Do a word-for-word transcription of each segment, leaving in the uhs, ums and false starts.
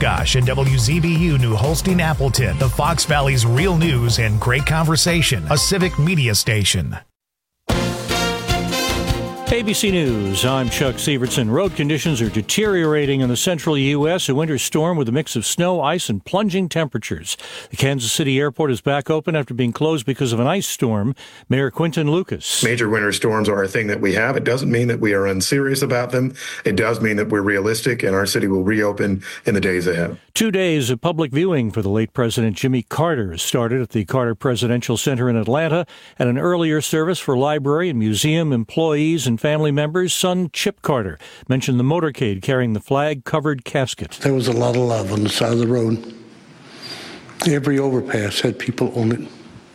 Oshkosh and W Z B U New Holstein Appleton, the Fox Valley's real news and great conversation, a civic media station. A B C News, I'm Chuck Sievertson. Road conditions are deteriorating in the central U S. A winter storm with a mix of snow, ice, and plunging temperatures. The Kansas City airport is back open after being closed because of an ice storm. Mayor Quinton Lucas. Major winter storms are a thing that we have. It doesn't mean that we are unserious about them. It does mean that we're realistic, and our city will reopen in the days ahead. Two days of public viewing for the late President Jimmy Carter started at the Carter Presidential Center in Atlanta, and an earlier service for library and museum employees and family members. Son Chip Carter mentioned the motorcade carrying the flag-covered casket. There was a lot of love on the side of the road. Every overpass had people on it.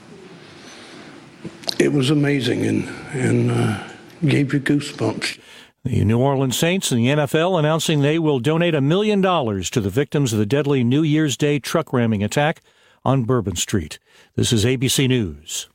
It was amazing and, and uh, gave you goosebumps. The New Orleans Saints and the N F L announcing they will donate a million dollars to the victims of the deadly New Year's Day truck ramming attack on Bourbon Street. This is A B C News.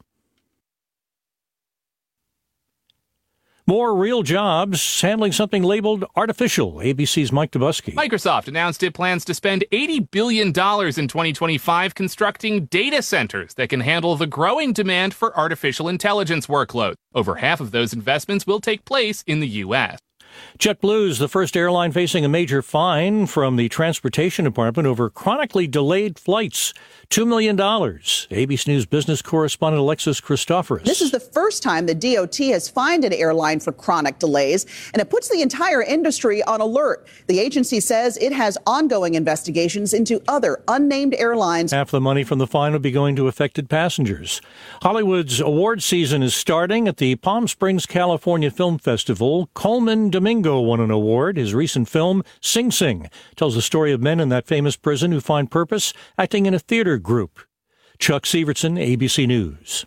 More real jobs handling something labeled artificial. A B C's Mike Dubusky. Microsoft announced it plans to spend eighty billion dollars in twenty twenty-five constructing data centers that can handle the growing demand for artificial intelligence workloads. Over half of those investments will take place in the U S. JetBlue is the first airline facing a major fine from the Transportation Department over chronically delayed flights. two million dollars. A B C News business correspondent Alexis Christoforous. This is the first time the D O T has fined an airline for chronic delays, and it puts the entire industry on alert. The agency says it has ongoing investigations into other unnamed airlines. Half the money from the fine will be going to affected passengers. Hollywood's award season is starting at the Palm Springs, California Film Festival. Coleman Domingo won an award. His recent film, Sing Sing, tells the story of men in that famous prison who find purpose acting in a theater group. Chuck Sievertson, A B C News.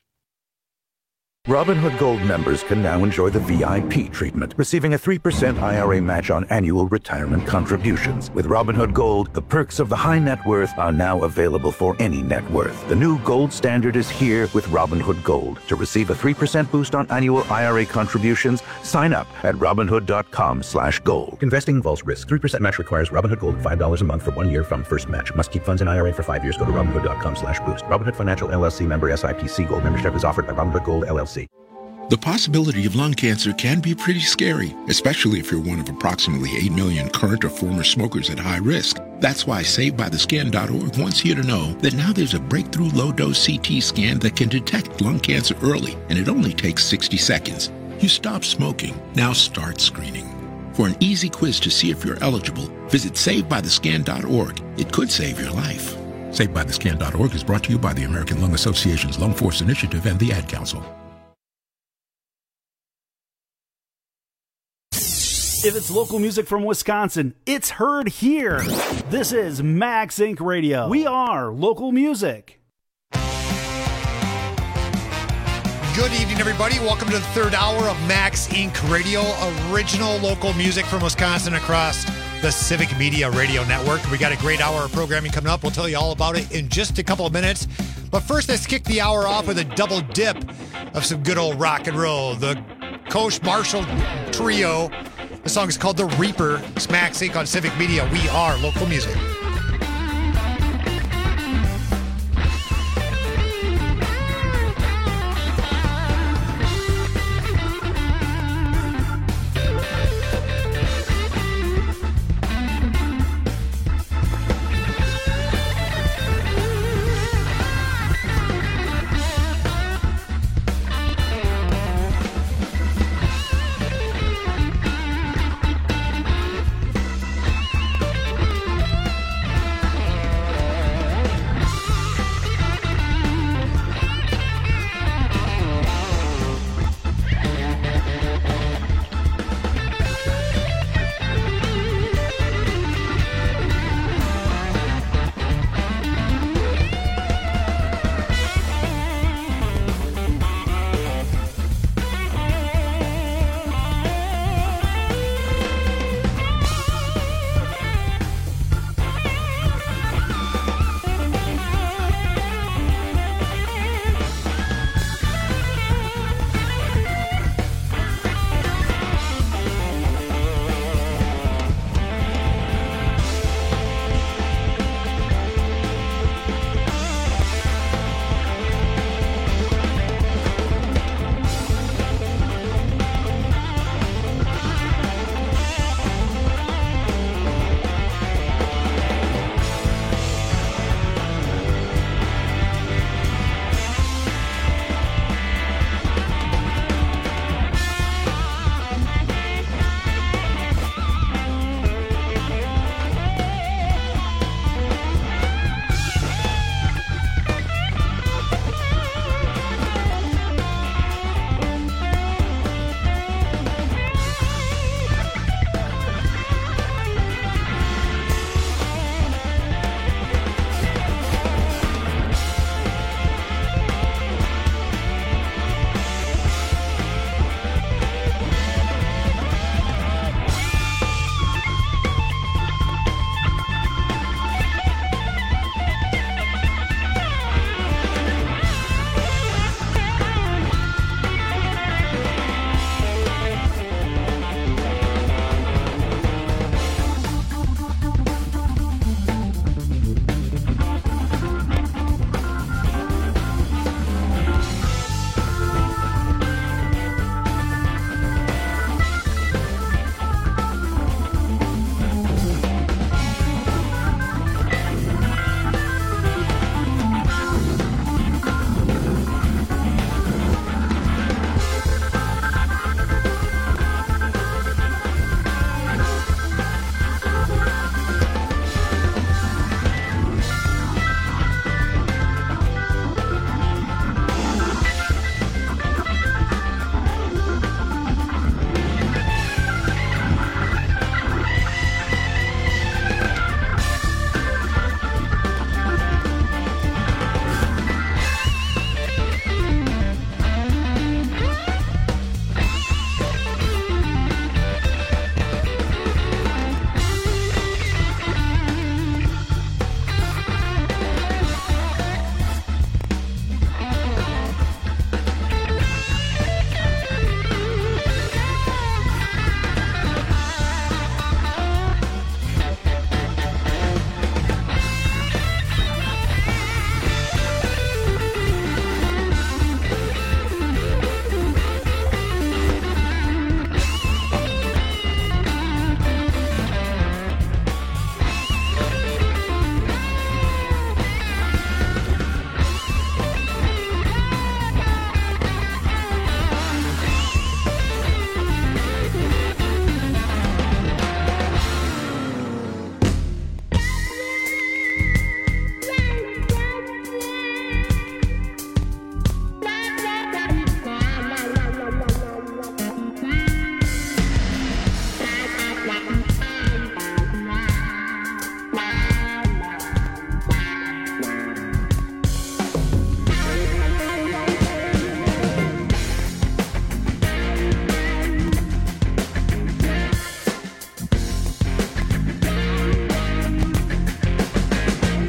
Robinhood Gold members can now enjoy the V I P treatment, receiving a three percent I R A match on annual retirement contributions. With Robinhood Gold, the perks of the high net worth are now available for any net worth. The new gold standard is here with Robinhood Gold. To receive a three percent boost on annual I R A contributions, sign up at Robinhood.com slash gold. Investing involves risk. three percent match requires Robinhood Gold five dollars a month for one year from first match. Must keep funds in I R A for five years. Go to Robinhood.com slash boost. Robinhood Financial L L C member S I P C. Gold membership is offered by Robinhood Gold L L C. The possibility of lung cancer can be pretty scary, especially if you're one of approximately eight million current or former smokers at high risk. That's why Saved By The Skin dot org wants you to know that now there's a breakthrough low-dose C T scan that can detect lung cancer early, and it only takes sixty seconds. You stop smoking, now start screening. For an easy quiz to see if you're eligible, visit Saved By The Skin dot org. It could save your life. Saved By The Skin dot org is brought to you by the American Lung Association's Lung Force Initiative and the Ad Council. If it's local music from Wisconsin, it's heard here. This is Max Incorporated. Radio. We are local music. Good evening, everybody. Welcome to the third hour of Max Incorporated. Radio, original local music from Wisconsin across the Civic Media Radio Network. We got a great hour of programming coming up. We'll tell you all about it in just a couple of minutes. But first, let's kick the hour off with a double dip of some good old rock and roll. The Coach Marshall Trio. The song is called The Reaper. It's Max Inc on Civic Media. We are local music.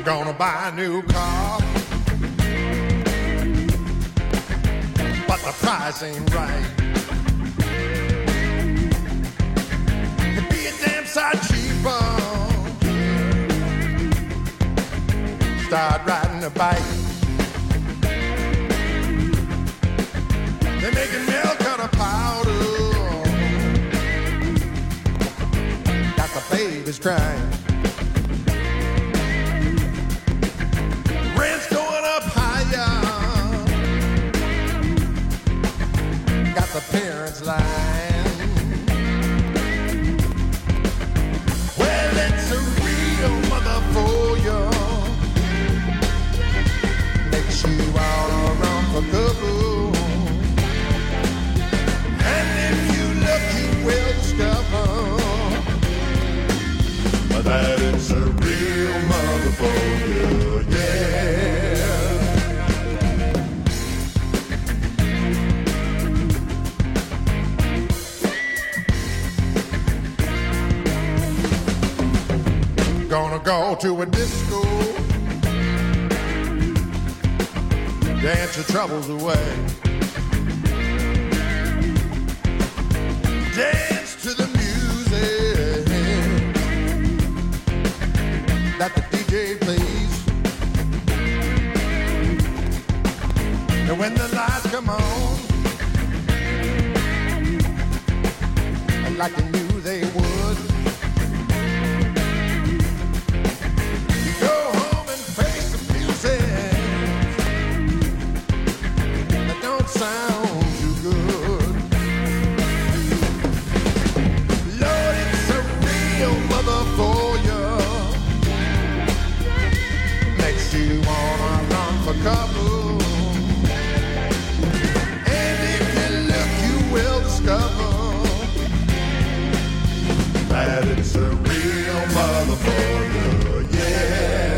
Gonna buy a new car, but the price ain't right. It'd be a damn sight cheaper. Start riding a bike. They're making milk out of powder. Got the babies crying. Rent's going up higher. Got the parents lying. Well, it's a real mother for you. Makes you wanna run for cover. And if you look, you will discover that it's a real mother for you, yeah. Gonna go to a disco, dance your troubles away. Dance to the music that the D J plays. And when the lights come on, like you knew they would, you go home and face the music that don't sound too good. Lord, it's a real mother for you. Makes you wanna run for cover. And if you look, you will discover that it's a real mother for you, yeah.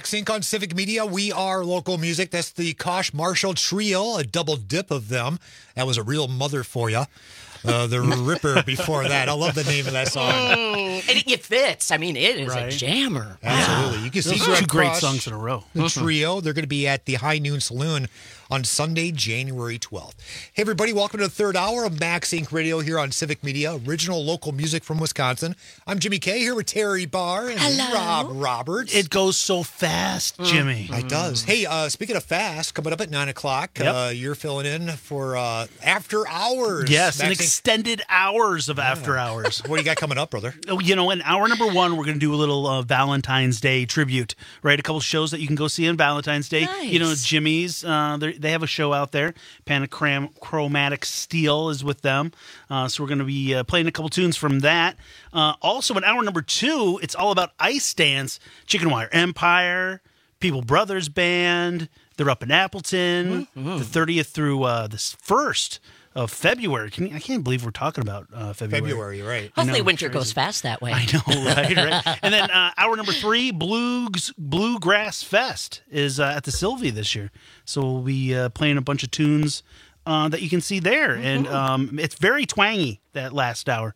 Max Incorporated on Civic Media. We are local music. That's the Kosh Marshall Trio, a double dip of them. That was a real mother for you. Uh, the Ripper before that. I love the name of that song. Mm, it, it fits. I mean, it is Right. a jammer. Absolutely. You can see Those are Greg two great Kosh, songs in a row. the trio. They're going to be at the High Noon Saloon on Sunday, January twelfth. Hey, everybody. Welcome to the third hour of Max Incorporated Radio here on Civic Media, original local music from Wisconsin. I'm Jimmy K here with Terry Barr and Hello. Rob Roberts. It goes so fast, Jimmy. It does. Hey, uh, speaking of fast, coming up at nine o'clock, Yep. uh, you're filling in for uh, After Hours. Yes, an Max Inc- extended hours of after hours. What do you got coming up, brother? Oh, you know, in hour number one, we're going to do a little uh, Valentine's Day tribute, right? A couple shows that you can go see on Valentine's Day. Nice. You know, Jimmy's, uh, they're- they have a show out there. Panachromatic Steel is with them. Uh, so we're going to be uh, playing a couple tunes from that. Uh, also, in hour number two, it's all about Ice Dance, Chicken Wire Empire, People Brothers Band. They're up in Appleton, Mm-hmm. the thirtieth through uh, the first of February. Can you, I can't believe we're talking about uh, February. February, right. Hopefully know, winter crazy. goes fast that way. I know, right? right. And then uh, hour number three, Blues Bluegrass Fest is uh, at the Sylvie this year. So we'll be uh, playing a bunch of tunes uh, that you can see there, and um, it's very twangy that last hour.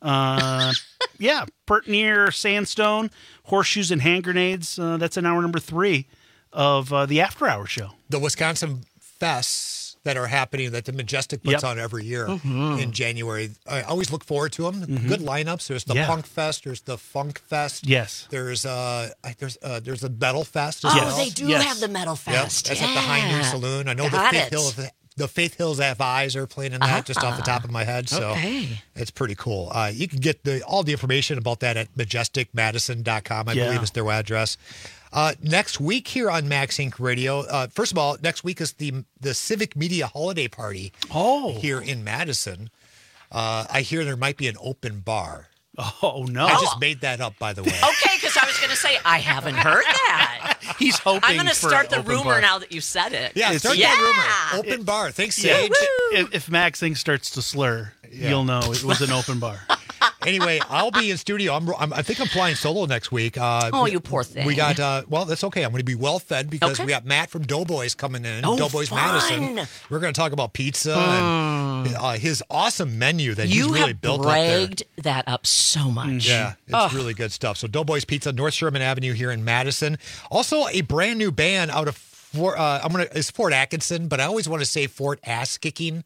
Uh, yeah, Pert Near Sandstone, Horseshoes and Hand Grenades. Uh, that's in hour number three of uh, the After Hour show. The Wisconsin Fests that are happening that the Majestic puts Yep. on every year in January. I always look forward to them. Good lineups. There's the Yeah. Punk Fest. There's the Funk Fest. Yes. There's uh I- there's uh, there's a Metal Fest as Oh, well. they do Yes. have the Metal Yep, Fest. that's at the High Noon Saloon. I know the Got Faith it. Hills the Faith Hills Have Eyes are playing in that just off the top of my head. So Okay. it's pretty cool. Uh, you can get the all the information about that at majestic madison dot com. I Yeah. believe is their address. Uh, next week here on Max Incorporated Radio, uh, first of all, next week is the the Civic Media Holiday Party Oh. here in Madison. Uh, I hear there might be an open bar. Oh, no. I just made that up, by the way. Okay, because I was going to say, I haven't heard that. He's hoping I'm going to for start an the open rumor bar. now that you said it. Yeah, It's- start yeah. that rumor. Open bar. Thanks, Yeah, Sage. if, if Max Inc starts to slur, Yeah. you'll know it was an open bar. Anyway, I'll be in studio. I'm, I'm, I think I'm flying solo next week. Uh, Oh, you poor thing. We got, uh, well, that's okay. I'm going to be well fed because Okay. we got Matt from Doughboys coming in. Oh, Doughboys fun. Madison. We're going to talk about pizza and uh, his awesome menu that You he's really have built up there. bragged that up so much. Yeah, it's really good stuff. So Doughboys Pizza, North Sherman Avenue here in Madison. Also, a brand new band out of Fort, uh, I'm gonna it's Fort Atkinson, but I always want to say Fort Ass Kicking,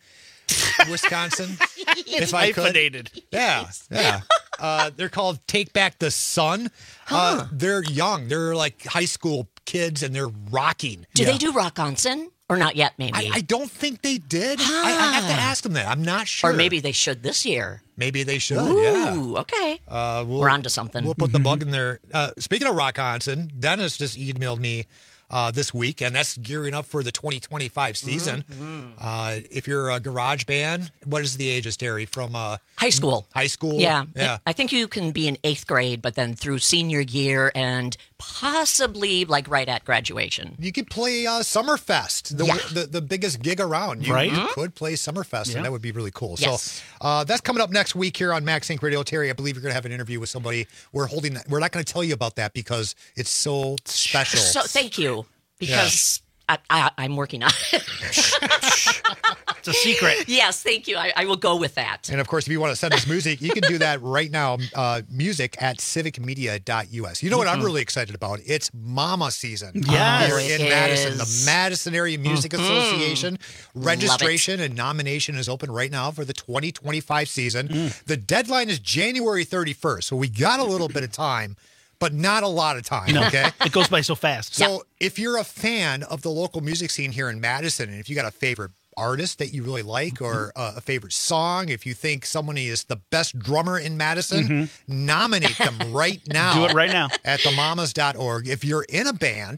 Wisconsin. if I could. Hyphenated. Yeah, yeah. Uh, they're called Take Back the Sun. Uh, they're young. They're like high school kids, and they're rocking. Do they do Rockonson? Or not yet, maybe? I, I don't think they did. I, I have to ask them that. I'm not sure. Or maybe they should this year. Maybe they should. Ooh, Yeah. okay. Uh, we'll, We're onto something. We'll put the bug in there. Uh, speaking of Rockonson, Dennis just emailed me uh, this week, and that's gearing up for the twenty twenty-five season. Mm-hmm. Uh, if you're a garage band, what is the ages, Terry? From uh, High school. high school? Yeah. Yeah. I think you can be in eighth grade, but then through senior year and possibly like right at graduation. You could play uh, Summerfest, the, Yeah. the the biggest gig around. You, Right. you could play Summerfest, Yeah. and that would be really cool. Yes. So uh, that's coming up next week here on Max Incorporated Radio. Terry, I believe you're going to have an interview with somebody. We're holding that. We're not going to tell you about that because it's so special. So thank you, because I, I, I'm working on it. It's a secret. Yes, thank you. I, I will go with that. And of course, if you want to send us music, you can do that right now. Uh, music at civic media dot u s. You know what I'm really excited about? It's Mama season. Yes. Here It in Madison, the is. Madison Area Music Mm-hmm. Association. Registration and nomination is open right now for the twenty twenty-five season. Mm. The deadline is January thirty-first, so we got a little bit of time, but not a lot of time. No, Okay. it goes by so fast. So if you're a fan of the local music scene here in Madison, and if you got a favorite artist that you really like or uh, a favorite song, if you think someone is the best drummer in Madison, nominate them right now. Do it right now. At the mamas dot org. If you're in a band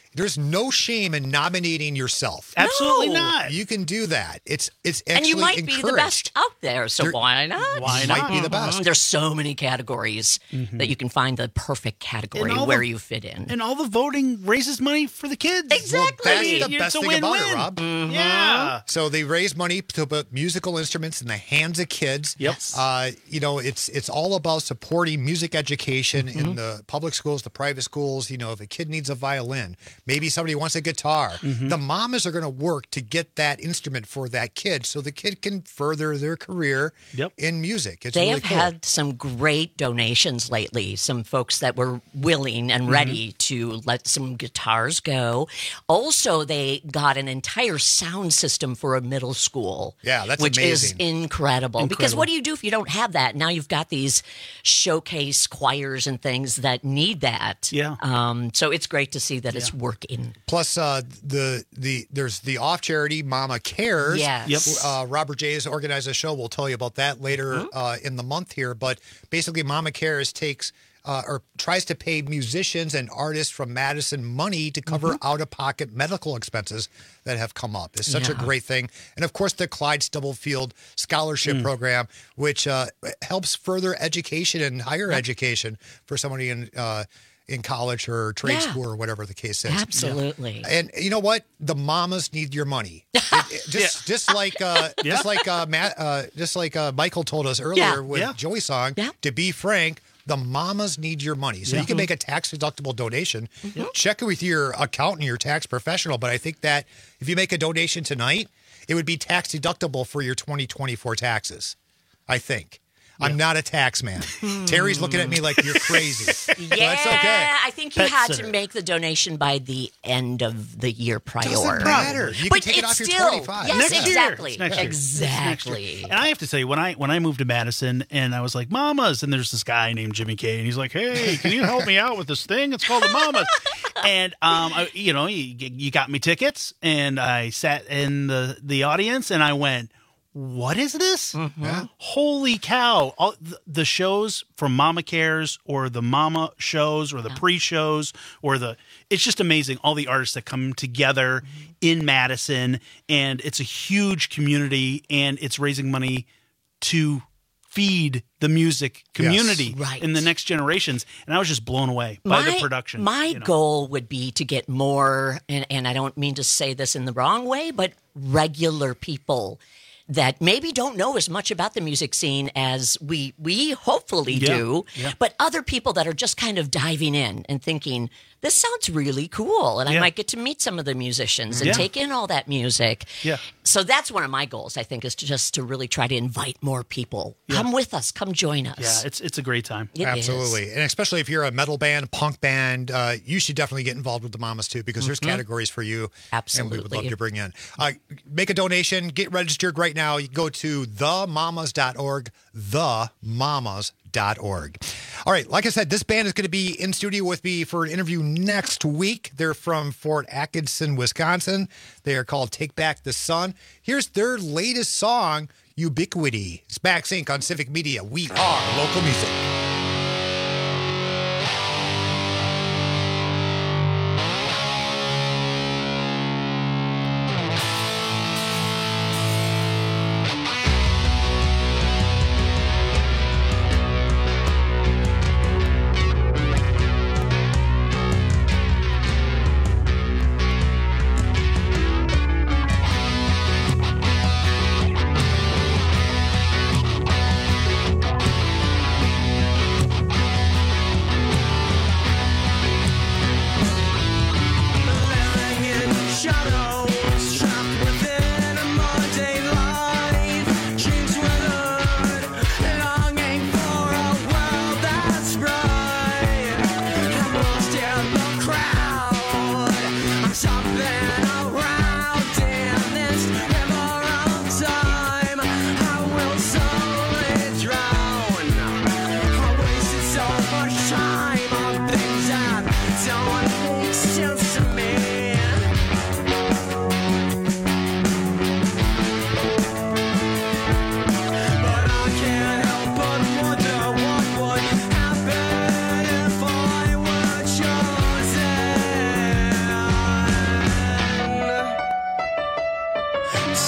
there's no shame in nominating yourself. Absolutely No. not. You can do that. It's it's actually And you might encouraged. be the best out there, so You're- why not? Why not? Might be the best. Mhm. There's so many categories that you can find the perfect category And all where the- you fit in. And all the voting raises money for the kids. Exactly. That's the It's best a thing about it, win-win. Rob. Yeah. So they raise money to put musical instruments in the hands of kids. Yep. Uh, you know, it's it's all about supporting music education in the public schools, the private schools. You know, if a kid needs a violin, maybe somebody wants a guitar, the mamas are going to work to get that instrument for that kid so the kid can further their career Yep. in music. It's They really have cool. had some great donations lately. Some folks that were willing and ready to let some guitars go. Also, they got an entire sound system for a middle school. Yeah, that's which is amazing. incredible. Because Incredible. what do you do if you don't have that? Now you've got these showcase choirs and things that need that. Yeah. Um, so it's great to see that it's working. Plus, uh, the the there's the off charity Mama Cares. Yes. Yep. Uh, Robert J has organized a show. We'll tell you about that later uh, in the month here. But basically, Mama Cares takes uh, or tries to pay musicians and artists from Madison money to cover out of pocket medical expenses that have come up. It's such a Yeah. great thing. And of course, the Clyde Stubblefield Scholarship Program, which uh, helps further education and higher education for somebody in. Uh, in college or trade Yeah. school or whatever the case is. Absolutely. And you know what? The mamas need your money. It- it- just, just like, uh, Yeah. just like, uh, Matt, uh, just like uh, Michael told us earlier Yeah. with Yeah. Joey's song. Yeah. To be frank, the mamas need your money, so Yeah. you can make a tax deductible donation. Check it with your accountant, your tax professional. But I think that if you make a donation tonight, it would be tax deductible for your twenty twenty-four taxes. I think. I'm not a tax man. Terry's looking at me like you're crazy. Yeah, But that's okay. I think you Pet had sitter. to make the donation by the end of the year prior. Doesn't matter. You can but take it it's off your still, twenty-five. Yes, Next year. exactly. It's next year. Exactly. And I have to say, when I when I moved to Madison, and I was like, Mamas, and there's this guy named Jimmy K, and he's like, Hey, can you help me out with this thing? It's called the Mamas. And um, I, you know, you, you got me tickets, and I sat in the the audience, and I went, what is this? Yeah. Holy cow. All, the, the shows from Mama Cares or the Mama shows or the pre-shows or the it's just amazing. All the artists that come together in Madison, and it's a huge community, and it's raising money to feed the music community Right. in the next generations. And I was just blown away by my, the production. My you know. goal would be to get more, and, and I don't mean to say this in the wrong way, but regular people that maybe don't know as much about the music scene as we we hopefully Yeah, do, yeah. but other people that are just kind of diving in and thinking, this sounds really cool, and I Yeah. might get to meet some of the musicians and Yeah. take in all that music. Yeah. So that's one of my goals, I think, is to just to really try to invite more people. Come with us, come join us. Yeah, it's it's a great time. It is. Absolutely. And especially if you're a metal band, punk band, uh, you should definitely get involved with the Mamas too, because there's categories for you. And we would love Absolutely. to bring you in. Uh, make a donation, get registered right now. You can go to the mamas dot org, the mamas dot org. All right, like I said, this band is going to be in studio with me for an interview next week. They're from Fort Atkinson, Wisconsin. They are called Take Back the Sun. Here's their latest song, Ubiquity. It's Max Incorporated on Civic Media. We are local music.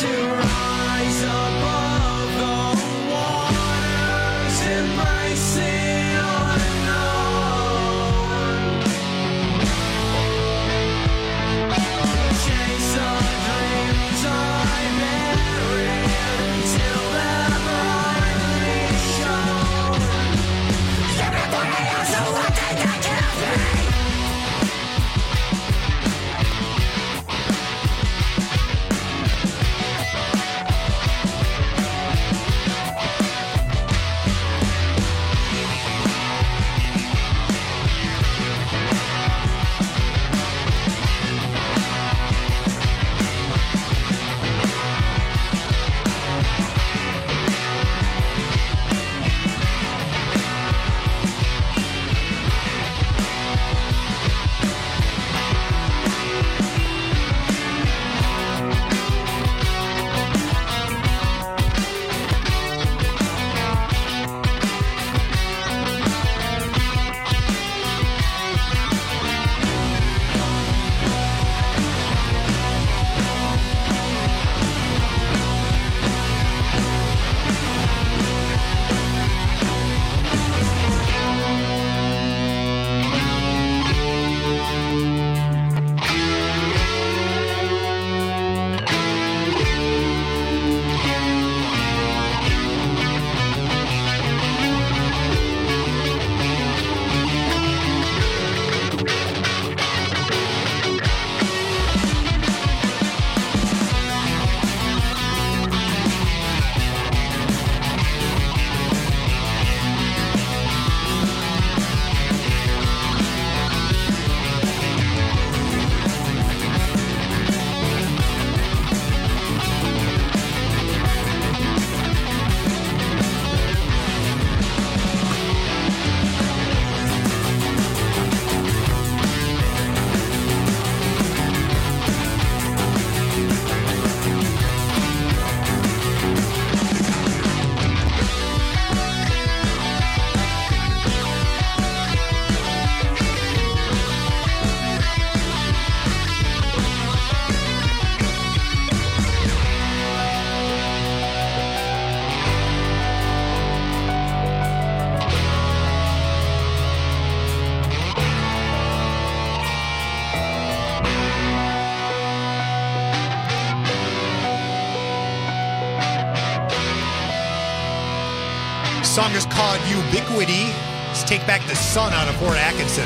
Song is called Ubiquity. Let's take back the sun out of Fort Atkinson.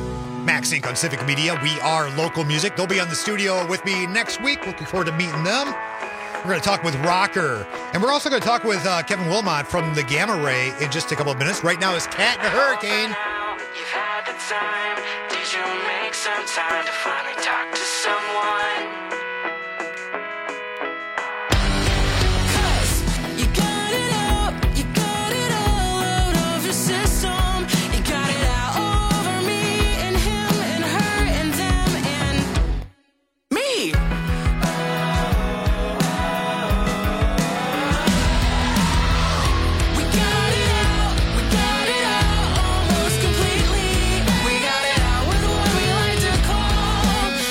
Max Inc on Civic Media. We are local music. They'll be on the studio with me next week. Looking forward to meeting them. We're going to talk with Rocker. And we're also going to talk with uh, Kevin Wilmot from the Gamma Ray in just a couple of minutes. Right now is Cat in a Hurricane. You've had the time. Did you make some time to finally talk to someone? Completely. We got it out with what we like to call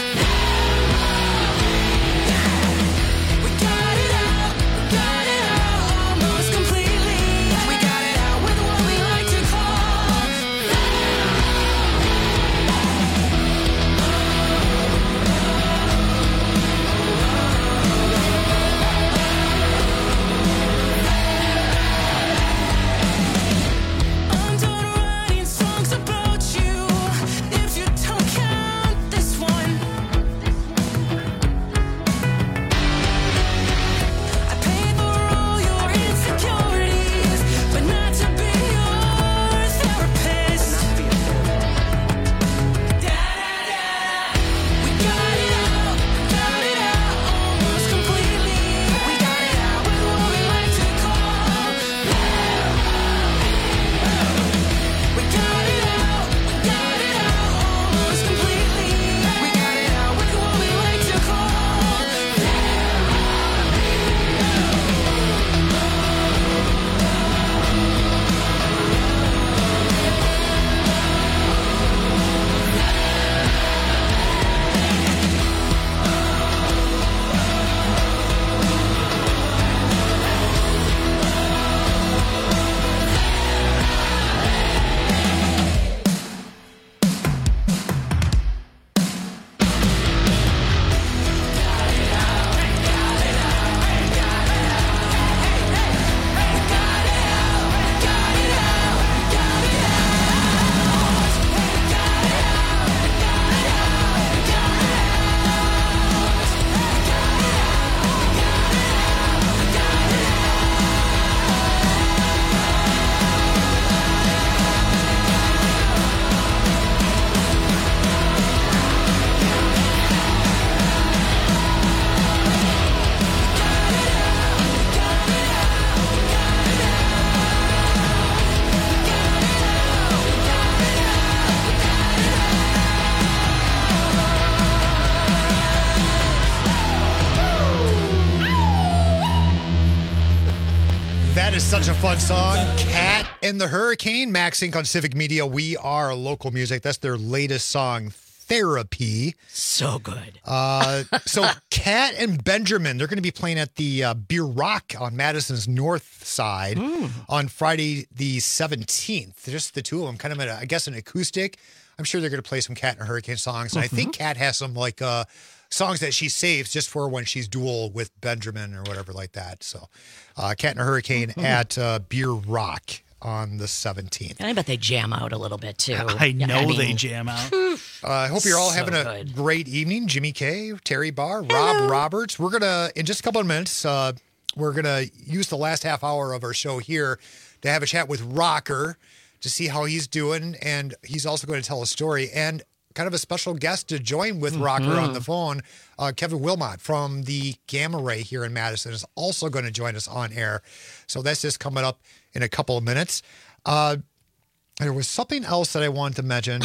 That is such a fun song. Cat and the Hurricane, Max Inc on Civic Media. We are local music. That's their latest song, Therapy. So good. Uh, so Cat and Benjamin, they're going to be playing at the uh, Beer Rock on Madison's north side mm. on Friday the seventeenth. Just the two of them, kind of, at a, I guess, an acoustic. I'm sure they're going to play some Cat and Hurricane songs. And mm-hmm. I think Cat has some, like, uh, songs that she saves just for when she's dual with Benjamin or whatever like that. So uh, Cat and Hurricane mm-hmm. at uh, Beer Rock on the seventeenth. And I bet they jam out a little bit, too. I know I mean, they jam out. uh, I hope you're all so having a good. great evening. Jimmy K, Terry Barr, Rob Hello. Roberts. We're going to, in just a couple of minutes, uh, we're going to use the last half hour of our show here to have a chat with Rocker to see how he's doing. And he's also going to tell a story. And kind of a special guest to join with Rocker mm-hmm. on the phone. Uh, Kevin Wilmot from the Gamma Ray here in Madison is also going to join us on air. So that's just coming up in a couple of minutes. Uh, there was something else that I wanted to mention,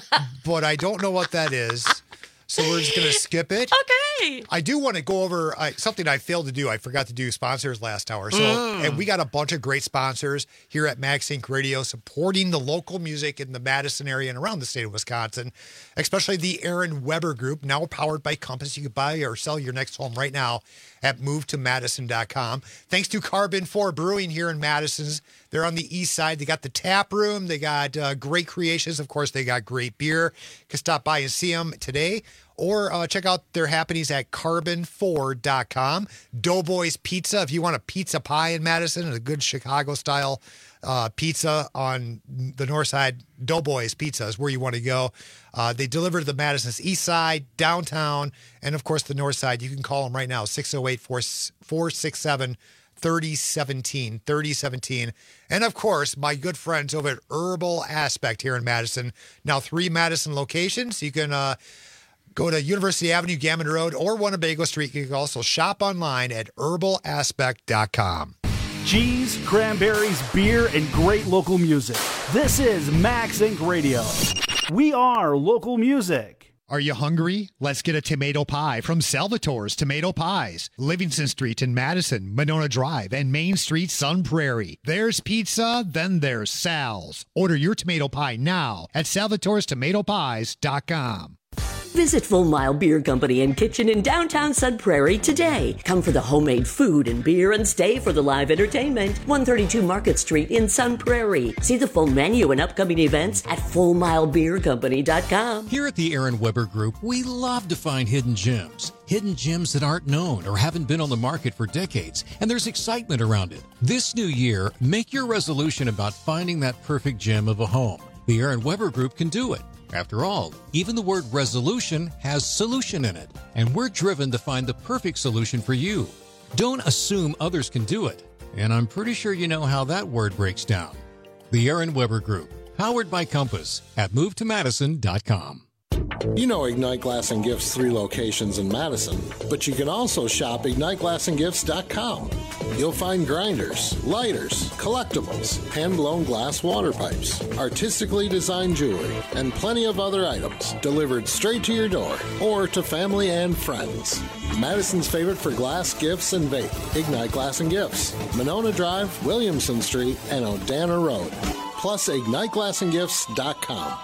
but I don't know what that is. So we're just going to skip it. Okay. I do want to go over uh, something I failed to do. I forgot to do sponsors last hour. So, mm. and we got a bunch of great sponsors here at Max Inc Radio supporting the local music in the Madison area and around the state of Wisconsin, especially the Aaron Weber Group, now powered by Compass. You can buy or sell your next home right now at move to madison dot com. Thanks to Carbon four Brewing here in Madison. They're on the east side. They got the tap room. They got uh, great creations. Of course, they got great beer. You can stop by and see them today. Or uh, check out their happenings at carbon four dot com. Doughboys Pizza, if you want a pizza pie in Madison, a good Chicago-style uh, pizza on the north side, Doughboys Pizza is where you want to go. Uh, they deliver to the Madison's east side, downtown, and, of course, the north side. You can call them right now, six oh eight, four six seven, three oh one seven, three oh one seven. And, of course, my good friends over at Herbal Aspect here in Madison. Now, three Madison locations. You can... Uh, Go to University Avenue, Gammon Road, or Winnebago Street. You can also shop online at herbal aspect dot com. Cheese, cranberries, beer, and great local music. This is Max Inc Radio. We are local music. Are you hungry? Let's get a tomato pie from Salvatore's Tomato Pies. Livingston Street in Madison, Monona Drive, and Main Street, Sun Prairie. There's pizza, then there's Sal's. Order your tomato pie now at salvatores tomato pies dot com. Visit Full Mile Beer Company and Kitchen in downtown Sun Prairie today. Come for the homemade food and beer and stay for the live entertainment. one thirty-two Market Street in Sun Prairie. See the full menu and upcoming events at full mile beer company dot com. Here at the Aaron Weber Group, we love to find hidden gems. Hidden gems that aren't known or haven't been on the market for decades, and there's excitement around it. This new year, make your resolution about finding that perfect gem of a home. The Aaron Weber Group can do it. After all, even the word resolution has solution in it, and we're driven to find the perfect solution for you. Don't assume others can do it, and I'm pretty sure you know how that word breaks down. The Aaron Weber Group, powered by Compass at move to madison dot com. You know Ignite Glass and Gifts' three locations in Madison, but you can also shop ignite glass and gifts dot com. You'll find grinders, lighters, collectibles, hand-blown glass water pipes, artistically designed jewelry, and plenty of other items delivered straight to your door or to family and friends. Madison's favorite for glass, gifts, and vape, Ignite Glass and Gifts, Monona Drive, Williamson Street, and Odana Road. Plus, ignite glass and gifts dot com.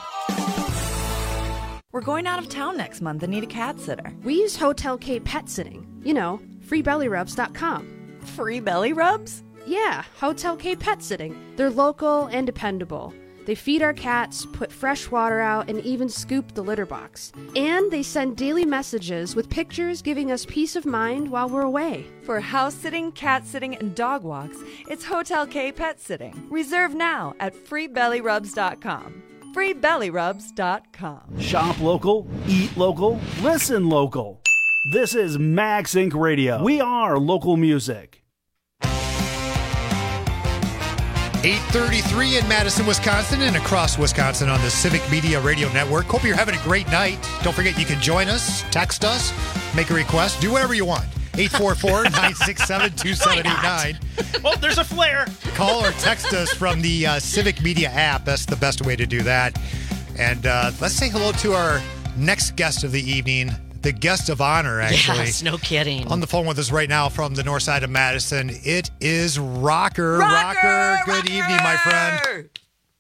We're going out of town next month and need a cat sitter. We use Hotel K Pet Sitting. You know, free belly rubs dot com. Free belly rubs? Yeah, Hotel K Pet Sitting. They're local and dependable. They feed our cats, put fresh water out, and even scoop the litter box. And they send daily messages with pictures giving us peace of mind while we're away. For house sitting, cat sitting, and dog walks, it's Hotel K Pet Sitting. Reserve now at free belly rubs dot com. free belly rubs dot com. Shop local, eat local, listen local. This is Max Inc Radio. We are local music. eight thirty-three in Madison, Wisconsin, and across Wisconsin on the Civic Media Radio Network. Hope you're having a great night. Don't forget you can join us, text us, make a request, do whatever you want. eight four four, nine six seven, two seven eight nine. Oh, there's a flare. Call or text us from the uh, Civic Media app. That's the best way to do that. And uh, let's say hello to our next guest of the evening. the guest of honor, actually. Yes, no kidding. On the phone with us right now from the north side of Madison, it is Rocker. Rocker, Rocker good Rocker! evening, my friend.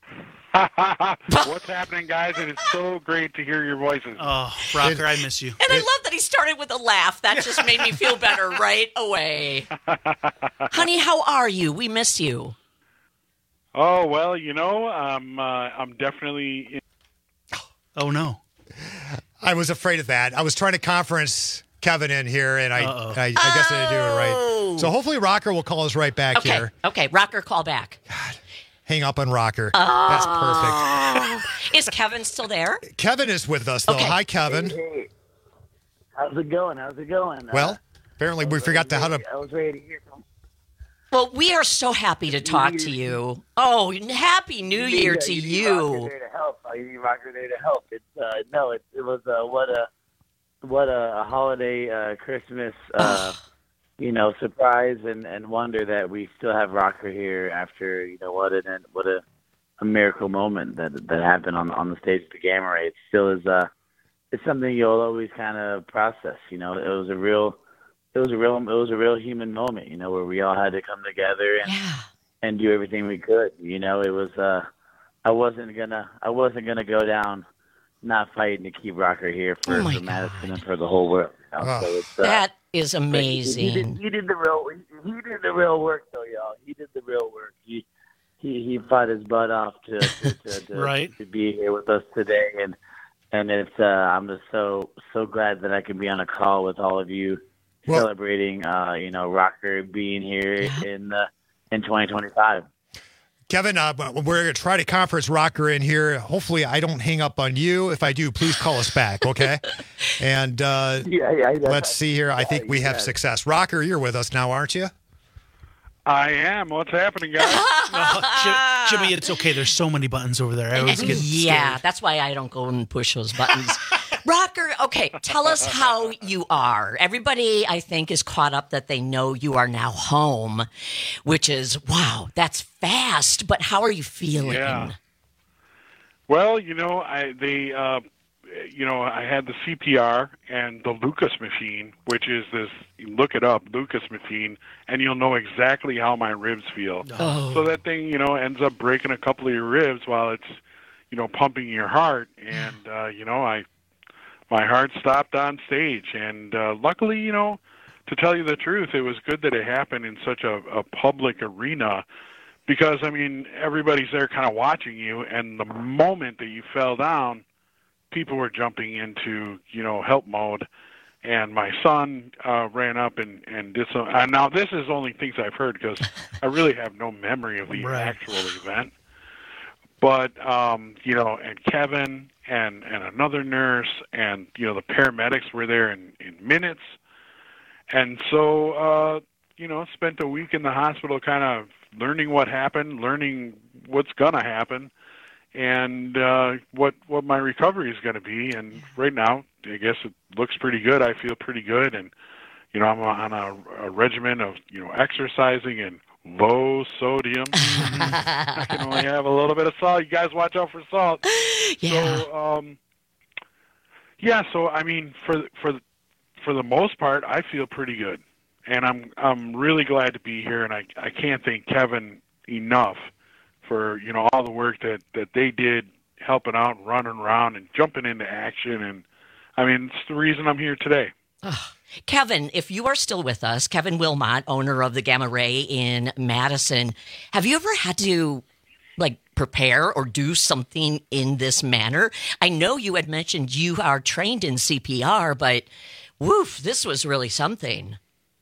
What's happening, guys? And it's so great to hear your voices. Oh, Rocker, I miss you. And I love that he started with a laugh. That just made me feel better right away. Honey, how are you? We miss you. Oh, well, you know, I'm, uh, I'm definitely... In- oh, no. I was afraid of that. I was trying to conference Kevin in here, and I, I, I guess I didn't do it right. So hopefully Rocker will call us right back Okay, here. okay. Rocker, call back. Hang up on Rocker. Oh. That's perfect. Is Kevin still there? Kevin is with us, though. Okay. Hi, Kevin. Hey, hey. How's it going? How's it going? Well, apparently we forgot to how to... I was ready to hear from Well, we are so happy to talk to you. Oh, happy New Year to you. you. Need Rocker there to help. You need Rocker there to help. It's uh, no, it, it was uh, what a what a, a holiday, uh, Christmas, uh, you know, surprise and, and wonder that we still have Rocker here after you know what an what a, a miracle moment that that happened on on the stage of the Gamma Ray. It still is uh, it's something you'll always kind of process. You know, it was a real. It was a real, it was a real human moment, you know, where we all had to come together and yeah. and do everything we could. You know, it was. Uh, I wasn't gonna, I wasn't gonna go down, not fighting to keep Rocker here for, Oh my for Madison and for the whole world. You know? Oh. So it's, uh, That is He, amazing. he, did, he did the real, he, he did the real work, though, y'all. He did the real work. He he he fought his butt off to to, to, to, Right. to be here with us today, and and it's. Uh, I'm just so so glad that I can be on a call with all of you. Well- Celebrating, uh, you know, Rocker being here in uh, in twenty twenty-five. Kevin, uh, we're going to try to conference Rocker in here. Hopefully I don't hang up on you. If I do, please call us back, okay? And uh, Yeah, yeah, yeah. let's see here. I think we have yeah. success. Rocker, you're with us now, aren't you? I am. What's happening, guys? No, Jim- Jimmy, it's okay. There's so many buttons over there. I always get yeah, scared. that's why I don't go and push those buttons. Rocker, okay, tell us how you are. Everybody, I think, is caught up that they know you are now home, which is, wow, that's fast. But how are you feeling? Yeah. Well, you know, I they, uh, you know, I had the C P R and the Lucas machine, which is this. Look it up, Lucas machine, and you'll know exactly how my ribs feel. Oh. So that thing, you know, ends up breaking a couple of your ribs while it's, you know, pumping your heart, and uh, you know, I. My heart stopped on stage, and uh, luckily, you know, to tell you the truth, it was good that it happened in such a, a public arena because, I mean, everybody's there kind of watching you, and the moment that you fell down, people were jumping into, you know, help mode, and my son uh, ran up and, and did some. And now this is only things I've heard because I really have no memory of the Right. actual event. But, um, you know, and Kevin and, and another nurse and, you know, the paramedics were there in, in minutes. And so, uh, you know, spent a week in the hospital kind of learning what happened, learning what's going to happen, and uh, what what my recovery is going to be. And right now, I guess it looks pretty good. I feel pretty good. And, you know, I'm on a, a regimen of, you know, exercising and low sodium. I can only have a little bit of salt. You guys watch out for salt. Yeah. So, um, yeah. So I mean, for for for the most part, I feel pretty good, and I'm I'm really glad to be here. And I I can't thank Kevin enough for you know all the work that that they did, helping out, and running around, and jumping into action. And I mean, it's the reason I'm here today. Kevin, if you are still with us, Kevin Wilmot, owner of the Gamma Ray in Madison, have you ever had to like prepare or do something in this manner? I know you had mentioned you are trained in C P R, but woof, this was really something.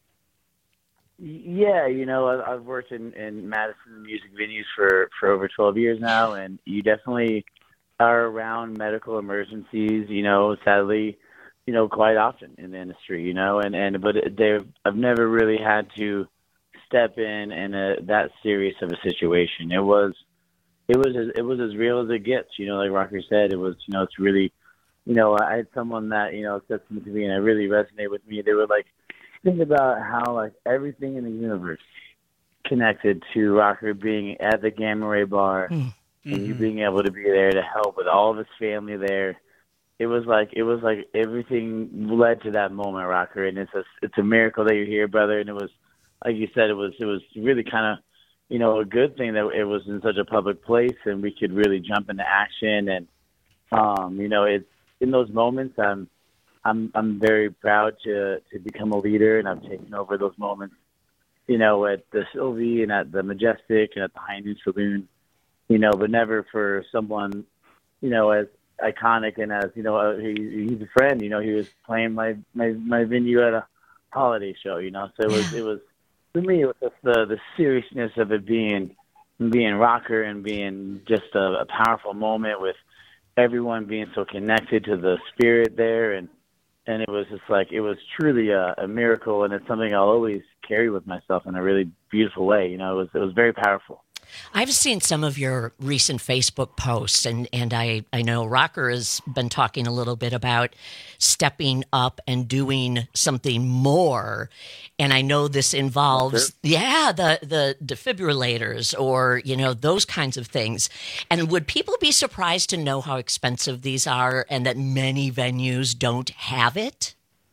Yeah, you know, I've, I've worked in, in Madison music venues for, for over twelve years now, and you definitely are around medical emergencies, you know, sadly, you know, quite often in the industry, you know, and, and but they've, I've never really had to step in in a, that serious of a situation. It was, it was, as, it was as real as it gets, you know, like Rocker said, it was, you know, it's really, you know, I had someone that, you know, said something to me and it really resonated with me. They were like, think about how like everything in the universe connected to Rocker being at the Gamma Ray bar Mm. and you being able to be there to help with all of his family there. it was like it was like everything led to that moment, Rocker, and it's a it's a miracle that you're here, brother. And it was, like you said, it was it was really kind of, you know, a good thing that it was in such a public place and we could really jump into action. And um, you know, it's in those moments, I'm I'm I'm very proud to to become a leader, and I've taken over those moments, you know, at the Sylvie and at the Majestic and at the High Noon Saloon, you know, but never for someone, you know, as iconic and as, you know, uh, he, he's a friend, you know, he was playing my, my, my venue at a holiday show, you know, so it was, it was, for me, it was just the, the seriousness of it being, being Rocker and being just a, a powerful moment with everyone being so connected to the spirit there. And, and it was just like, it was truly a, a miracle, and it's something I'll always carry with myself in a really beautiful way. You know, it was, it was very powerful. I've seen some of your recent Facebook posts, and, and I, I know Rocker has been talking a little bit about stepping up and doing something more. And I know this involves, yeah, the, the defibrillators or, you know, those kinds of things. And would people be surprised to know how expensive these are and that many venues don't have it?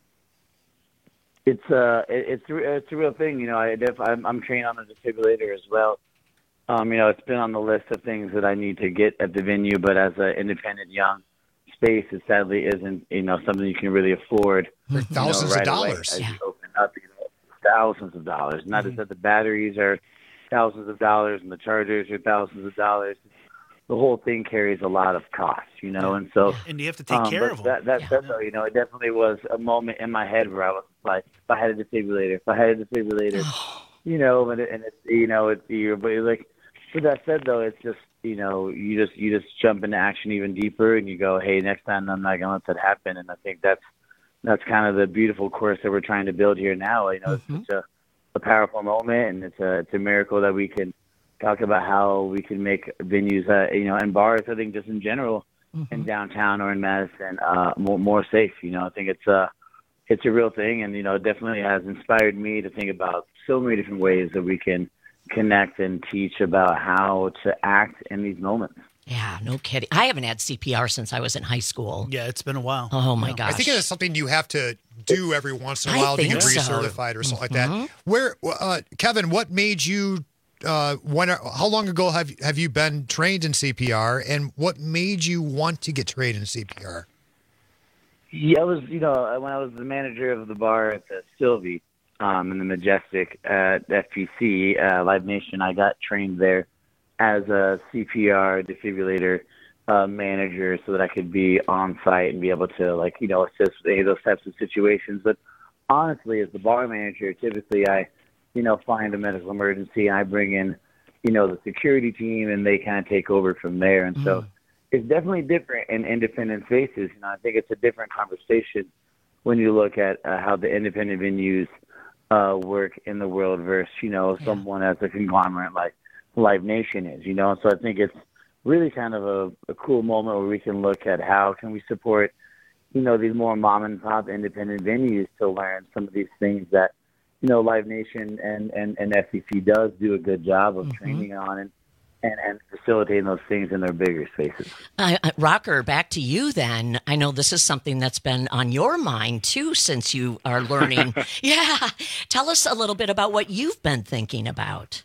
It's uh, it, it's it's a real thing. You know, I def, I'm, I'm trained on a defibrillator as well. Um, you know, it's been on the list of things that I need to get at the venue, but as an independent young space, it sadly isn't, you know, something you can really afford. For thousands you know, right of dollars. Away, as you open up, you know, thousands of dollars. Not mm-hmm. that the batteries are thousands of dollars and the chargers are thousands of dollars. The whole thing carries a lot of cost, you know, and so. And you have to take um, care of them. That, that yeah. said, though, you know, it definitely was a moment in my head where I was like, if I had a defibrillator, if I had a defibrillator, you know, and, it, and it's, you know, it's, you're, but you're like, with that said, though, it's just, you know, you just you just jump into action even deeper, and you go, hey, next time I'm not going to let that happen. And I think that's that's kind of the beautiful course that we're trying to build here now. You know, mm-hmm. it's such a, a powerful moment, and it's a it's a miracle that we can talk about how we can make venues, uh, you know, and bars, I think just in general, mm-hmm. in downtown or in Madison, uh, more more safe. You know, I think it's a it's a real thing, and you know, it definitely has inspired me to think about so many different ways that we can connect and teach about how to act in these moments. Yeah, no kidding. I haven't had C P R since I was in high school. Yeah, it's been a while. Oh, my gosh. I think it is something you have to do every once in a I while to get think so. recertified or something Mm-hmm. like that. Where, uh, Kevin, what made you, uh, when, how long ago have, have you been trained in C P R, and what made you want to get trained in C P R? Yeah, I was, you know, when I was the manager of the bar at the Sylvie, Um, in the Majestic at F P C, uh, Live Nation, I got trained there as a C P R defibrillator uh, manager so that I could be on site and be able to, like, you know, assist with any of those types of situations. But honestly, as the bar manager, typically I, you know, find a medical emergency and I bring in, you know, the security team and they kind of take over from there. And so it's definitely different in independent spaces. You know, I think it's a different conversation when you look at uh, how the independent venues Uh, work in the world versus, you know, yeah. someone as a conglomerate like Live Nation is, you know. So I think it's really kind of a, a cool moment where we can look at how can we support, you know, these more mom and pop independent venues to learn some of these things that, you know, Live Nation and, and, and F C C does do a good job of mm-hmm. training on and, and, and facilitating those things in their bigger spaces. Uh, uh, Rocker, back to you then. I know this is something that's been on your mind, too, since you are learning. yeah. Tell us a little bit about what you've been thinking about.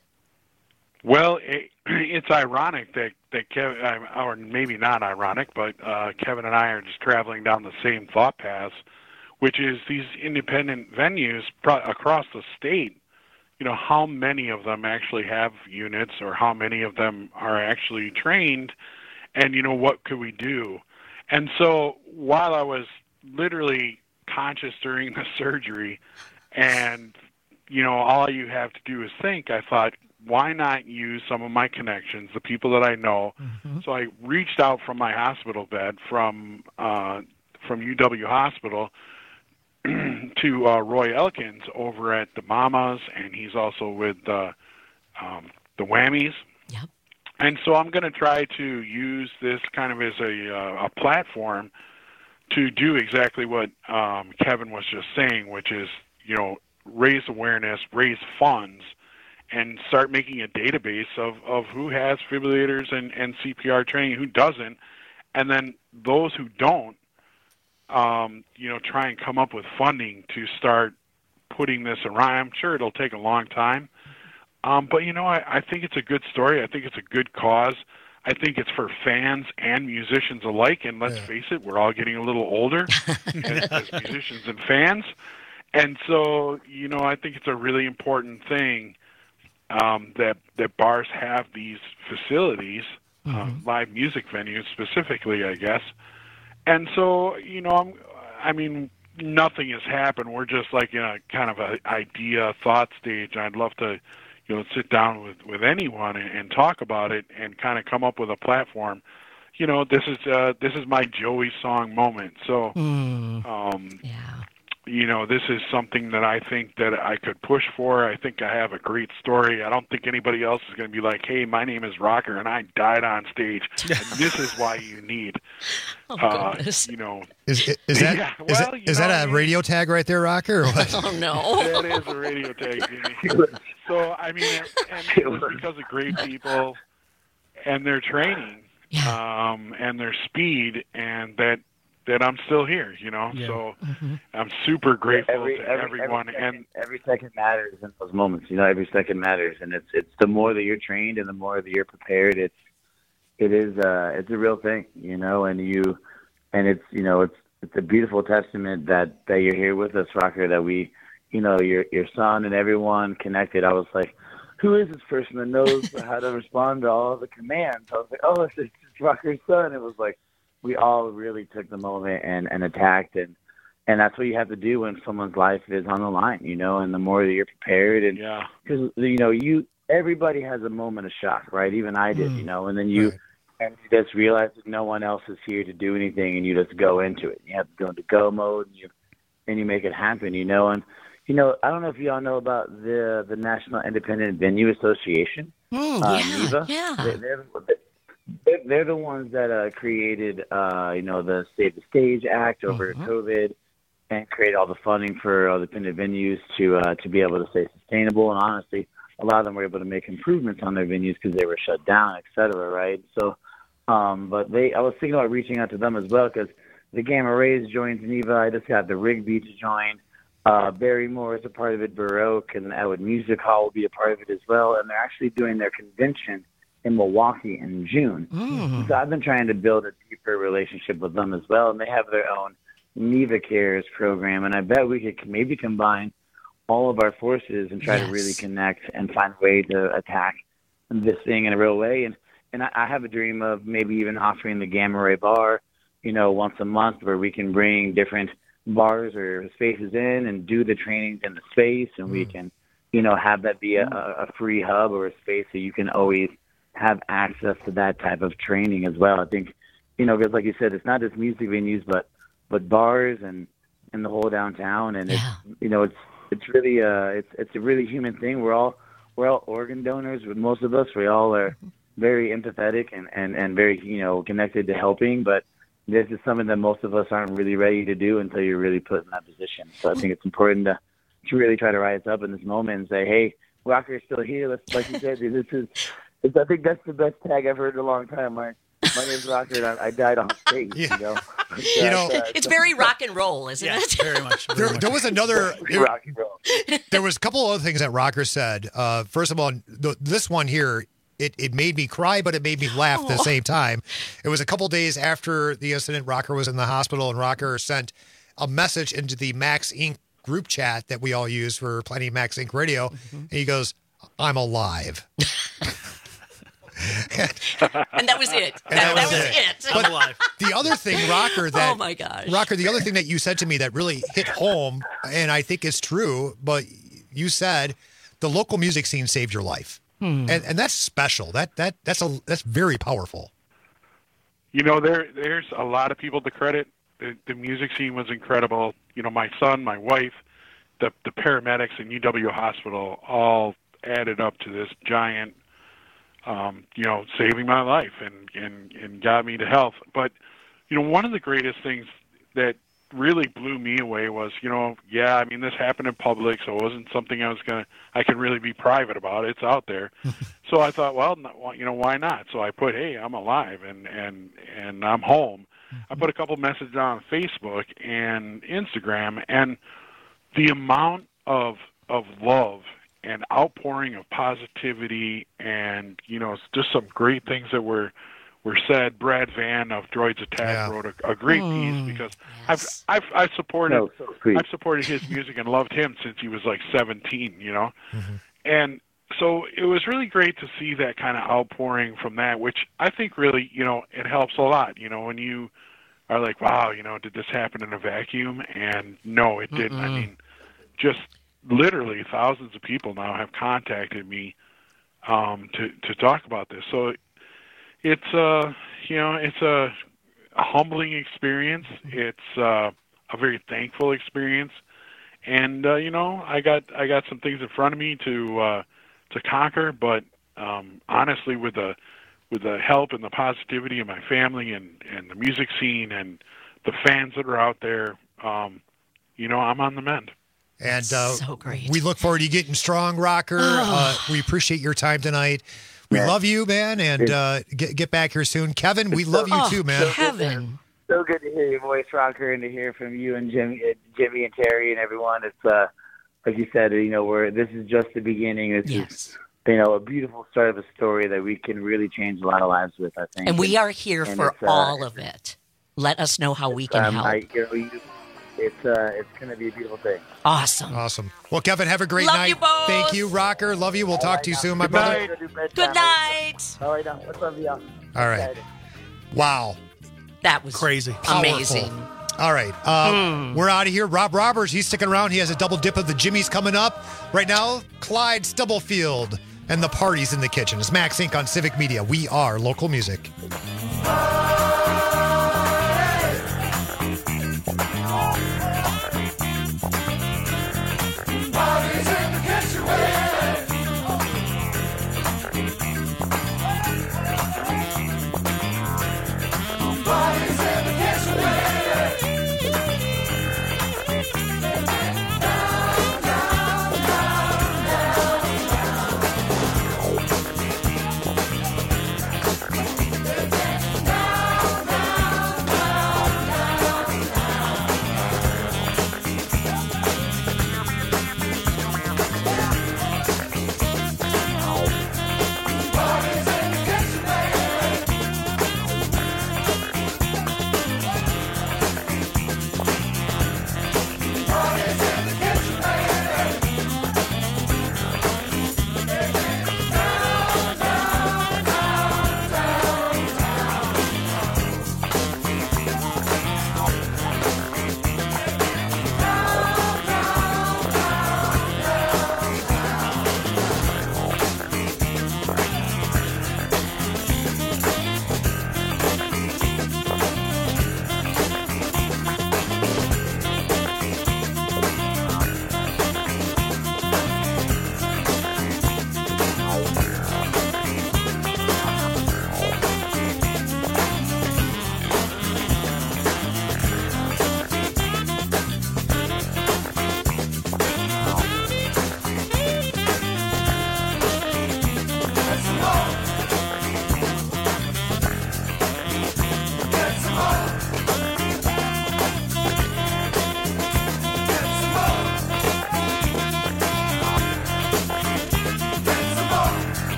Well, it, it's ironic that, that Kevin, or maybe not ironic, but uh, Kevin and I are just traveling down the same thought paths, which is these independent venues pro- across the state. You know, how many of them actually have units or how many of them are actually trained, and, you know, what could we do? And so while I was literally conscious during the surgery and, you know, all you have to do is think, I thought, why not use some of my connections, the people that I know? Mm-hmm. So I reached out from my hospital bed from uh, from U W Hospital to uh, Roy Elkins over at the Mamas, and he's also with uh, um, the Whammies. Yep. And so I'm going to try to use this kind of as a, uh, a platform to do exactly what um, Kevin was just saying, which is, you know, raise awareness, raise funds, and start making a database of, of who has defibrillators and, and C P R training, who doesn't, and then those who don't, um, you know, try and come up with funding to start putting this around. I'm sure it'll take a long time. Um, but, you know, I, I think it's a good story. I think it's a good cause. I think it's for fans and musicians alike. And let's yeah. face it, we're all getting a little older as, as musicians and fans. And so, you know, I think it's a really important thing um, that, that bars have these facilities, mm-hmm. um, live music venues specifically, I guess. And so, you know, I'm, I mean, nothing has happened. We're just like in a kind of a idea, thought stage. I'd love to, you know, sit down with, with anyone and, and talk about it and kind of come up with a platform. You know, this is uh, this is my Joey song moment. So, mm. um, yeah. you know, this is something that I think that I could push for. I think I have a great story. I don't think anybody else is going to be like, hey, my name is Rocker and I died on stage, and this is why you need, oh, uh, you know. Is, is, is that, yeah, is, well, that, is that a radio tag right there, Rocker? Or what? Oh, no. That is a radio tag, Jimmy. So, I mean, and it was because of great people and their training yeah. um, and their speed, and that that I'm still here, you know. Yeah. So mm-hmm. I'm super grateful every, to every, everyone. every second, and every second matters in those moments. You know, every second matters, and it's it's the more that you're trained and the more that you're prepared. It's it is uh, it's a real thing, you know. And you and it's you know it's it's a beautiful testament that that you're here with us, Rocker. That we, you know, your your son and everyone connected. I was like, who is this person that knows how to respond to all the commands? I was like, oh, it's, it's Rocker's son. It was like, we all really took the moment and, and attacked, and, and that's what you have to do when someone's life is on the line, you know, and the more that you're prepared, and yeah. because, you know, you, everybody has a moment of shock, right? Even I did, Mm. you know, and then you, Right. and you just realize that no one else is here to do anything, and you just go into it. You have to go into go mode, and you, and you make it happen, you know, and, you know, I don't know if you all know about the, the National Independent Venue Association. Mm, uh, yeah, NEVA. yeah. They're, they're, they're, they're the ones that uh, created, uh, you know, the Save the Stage Act over Mhm. COVID, and create all the funding for uh, independent venues to uh, to be able to stay sustainable. And honestly, a lot of them were able to make improvements on their venues because they were shut down, et cetera, right? So, um, but they, I was thinking about reaching out to them as well because the Gamma Rays joined NEVA. I just got the Rigby to join. Uh, Barrymore is a part of it. Baroque and the Atwood Music Hall will be a part of it as well. And they're actually doing their convention in Milwaukee in June. Mm. So I've been trying to build a deeper relationship with them as well. And they have their own NEVA Cares program. And I bet we could maybe combine all of our forces and try Yes. to really connect and find a way to attack this thing in a real way. And, and I, I have a dream of maybe even offering the Gamma Ray Bar, you know, once a month where we can bring different bars or spaces in and do the trainings in the space, and mm. we can, you know, have that be a, a free hub or a space so you can always have access to that type of training as well. I think, you know, because like you said, it's not just music venues, but but bars and and the whole downtown, and Yeah. it's, you know, it's it's really uh it's it's a really human thing. We're all we're all organ donors, but most of us we all are very empathetic and and and very, you know, connected to helping, but this is something that most of us aren't really ready to do until you're really put in that position. So I think it's important to, to really try to rise up in this moment and say, hey, Rocker's still here. Let's, like you said, this is, it's, I think that's the best tag I've heard in a long time. My, my name's Rocker, and I, I died on stage, Yeah. you know. You know, uh, It's very rock and roll, isn't Yeah, it? very much. Very There, much. there was another. rock and roll. There was a couple other things that Rocker said. Uh, first of all, th- this one here, it, it made me cry, but it made me laugh at the same time. It was a couple days after the incident. Rocker was in the hospital, and Rocker sent a message into the Max Incorporated group chat that we all use for Plenty of Max Incorporated Radio, Mm-hmm. and he goes, "I'm alive." And that was it. And That, that that was was it. it. But I'm alive. the other thing, Rocker, that Oh, my gosh. Rocker, the other thing that you said to me that really hit home, and I think is true, but you said the local music scene saved your life. Hmm. And and that's special. That that that's a that's very powerful. You know, there there's a lot of people to credit. The, the music scene was incredible. You know, my son, my wife, the the paramedics in U W Hospital all added up to this giant, um, you know, saving my life and, and, and got me to health. But, you know, one of the greatest things that really blew me away was, you know, yeah, I mean, this happened in public, so it wasn't something I was going to, I could really be private about. It's out there. So I thought, well, no, you know, why not? So I put, hey, I'm alive and, and, and I'm home. I put a couple messages on Facebook and Instagram, and the amount of of love and outpouring of positivity, and you know, just some great things that were were said. Brad Van of Droids Attack Yeah. wrote a, a great Mm, piece because I've I've I've supported No, so sweet. I've supported his music and loved him since he was like seventeen, you know, Mm-hmm. and so it was really great to see that kind of outpouring from that, which I think really, you know, it helps a lot, you know, when you are like, wow, you know, did this happen in a vacuum? And no, it didn't. I Mm-mm. mean, just literally thousands of people now have contacted me um, to to talk about this. So it's uh, you know, it's a, a humbling experience. It's uh, a very thankful experience, and uh, you know, I got I got some things in front of me to uh, to conquer. But um, honestly, with the with the help and the positivity of my family and and the music scene and the fans that are out there, um, you know, I'm on the mend. And uh, So great. we look forward to you getting strong, Rocker. uh, we appreciate your time tonight. We Yeah. love you, man, and uh, get get back here soon. Kevin, we love you Oh, too, man. Kevin. So good to hear your voice, Rocker, and to hear from you and Jimmy, uh, Jimmy and Terry and everyone. It's uh, like you said, you know, we're this is just the beginning. This Yes. is, you know, a beautiful start of a story that we can really change a lot of lives with, I think. And we are here and for it's, uh, all of it. Let us know how we can um, help. I, you know, you, it's uh, it's going to be a beautiful thing. Awesome. Awesome. Well, Kevin, have a great Love night. you both. Thank you, Rocker. Love you. We'll talk to you soon, my Good brother. night. Good night. All right, now, what's up, y'all? All right. Wow. That was Crazy. amazing. Powerful. All right. Uh, We're out of here. Rob Roberts, he's sticking around. He has a double dip of the Jimmys coming up. Right now, Clyde Stubblefield and the Party's in the Kitchen. It's Max Incorporated on Civic Media. We are local music.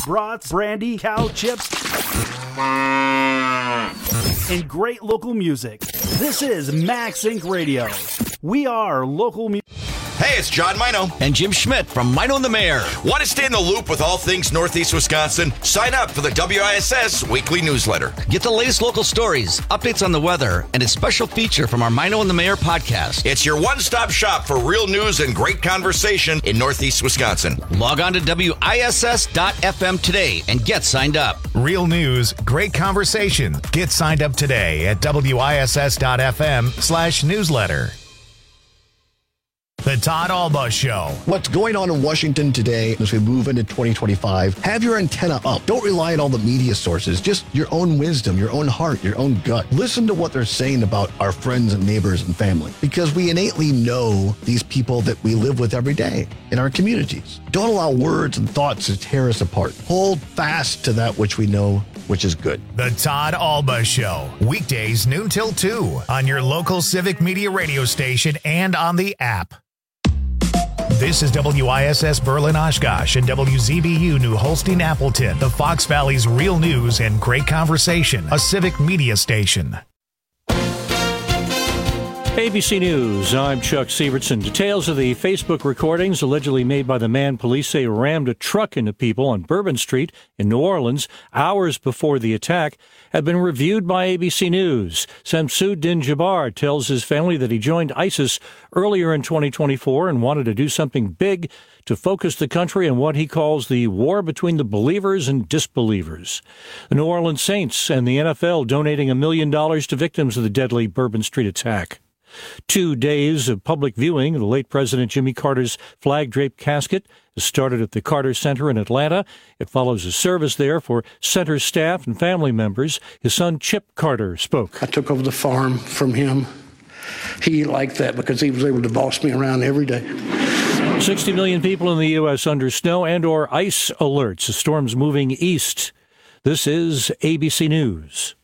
brats, brandy, cow chips, and great local music. This is Max Incorporated. Radio. We are local music. Hey, it's John Mino. And Jim Schmidt from Mino and the Mayor. Want to stay in the loop with all things Northeast Wisconsin? Sign up for the W I S S weekly newsletter. Get the latest local stories, updates on the weather, and a special feature from our Mino and the Mayor podcast. It's your one-stop shop for real news and great conversation in Northeast Wisconsin. Log on to W I S S dot F M today and get signed up. Real news, great conversation. Get signed up today at W I S S dot F M slash newsletter. The Todd Alba Show. What's going on in Washington today as we move into twenty twenty-five? Have your antenna up. Don't rely on all the media sources. Just your own wisdom, your own heart, your own gut. Listen to what they're saying about our friends and neighbors and family, because we innately know these people that we live with every day in our communities. Don't allow words and thoughts to tear us apart. Hold fast to that which we know, which is good. The Todd Alba Show. Weekdays noon till two on your local Civic Media radio station and on the app. This is W I S S Berlin Oshkosh and W Z B U New Holstein Appleton, the Fox Valley's real news and great conversation, a civic media station. A B C News, I'm Chuck Sievertson. Details of the Facebook recordings allegedly made by the man police say rammed a truck into people on Bourbon Street in New Orleans hours before the attack have been reviewed by A B C News. Samsud-Din Jabbar tells his family that he joined ISIS earlier in twenty twenty-four and wanted to do something big to focus the country on what he calls the war between the believers and disbelievers. The New Orleans Saints and the N F L donating a million dollars to victims of the deadly Bourbon Street attack. Two days of public viewing of the late President Jimmy Carter's flag-draped casket has started at the Carter Center in Atlanta. It follows a service there for center staff and family members. His son, Chip Carter, spoke. I took over the farm from him. He liked that because he was able to boss me around every day. sixty million people in the U S under snow and or ice alerts. The storm's moving east. This is A B C News.